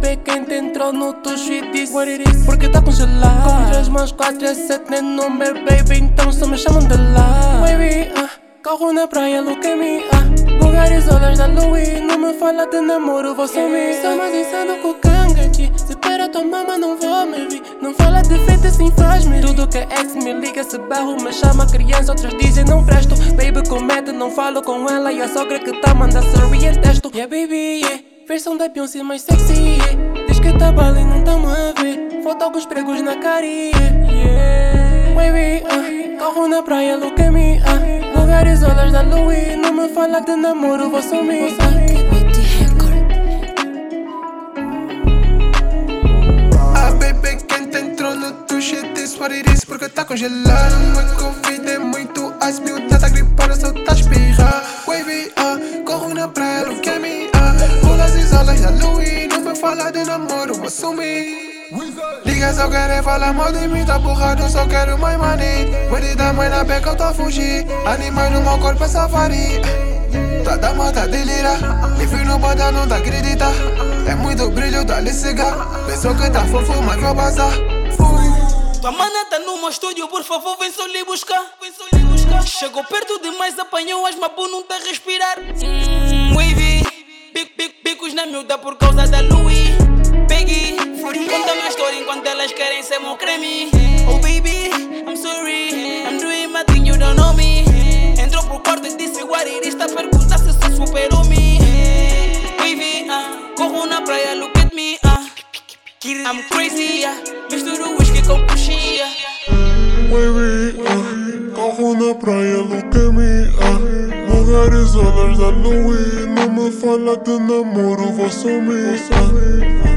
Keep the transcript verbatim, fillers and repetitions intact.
baby, quem te entrou no tucho e disse what it is, porque tá congelado. Com três mãos, quatro e sete, nem número, baby, então só me chamam de lá. Baby, ah, carro na praia, look at me, ah, Bulgaris, olhas da Louis. Não me fala de namoro, vou sumir. Sou mais insano que o Kangachi. Se para tua mama, não vou me vir. Não fala de feito, assim faz-me. Tudo que é ex me liga, se barro, me chama criança. Outras dizem não presto. Baby comete, não falo com ela. E a sogra que tá manda sorry em texto. Yeah, baby, yeah. Versão da Beyoncé mais sexy, yeah. Diz que tá bala e não tá-me a ver. Falta alguns pregos na cara, yeah, yeah. Baby, ah, carro na praia, look at me, ah, Bulgaris, olhas da Louis. Não me fala de namoro, vou sumir, ah. Ah, baby, quem te entrou no tucho e disse what it is, porque tá congelado. Não é Covid, é muito ice, miúda tá gripada, só tá a espirrar. Baby, ah, corro na praia, look at me, ah, rolas e olhas da Louis. Não me fala de namoro, vou sumir. Liga, só querem falar mal de mim, tá borrado, só quero mais money. Pode dar mãe na beca, eu tô a fugir. Animais no meu corpo é safari. Tá da mata delira, livre no bota, não tá acredita. É muito brilho, dá-lhe cigarro. Pensou que tá fofo, mas vou passar. Fui. Tua mana tá no meu estúdio, por favor, vem só lhe buscar. Vem só lhe buscar. Chegou perto demais, apanhou as mabu, não tá a respirar. Hum, wavy, bic, bic, bicos na miúda por causa da Louis. Peggy, conta minha história enquanto elas querem ser meu creme. Oh baby, I'm sorry, I'm doing my thing, you don't know me. Entrou pro quarto e disse what it is, tá a perguntar se sou super homem. Wavy, ah, corro na praia, look at me, ah, I'm crazy, ah, misturo whisky com puxia. Wavy, ah, carro na praia, look at me, ah, Bulgaris, olhas da Louis. Não me fala de namoro, vou sumir, ah.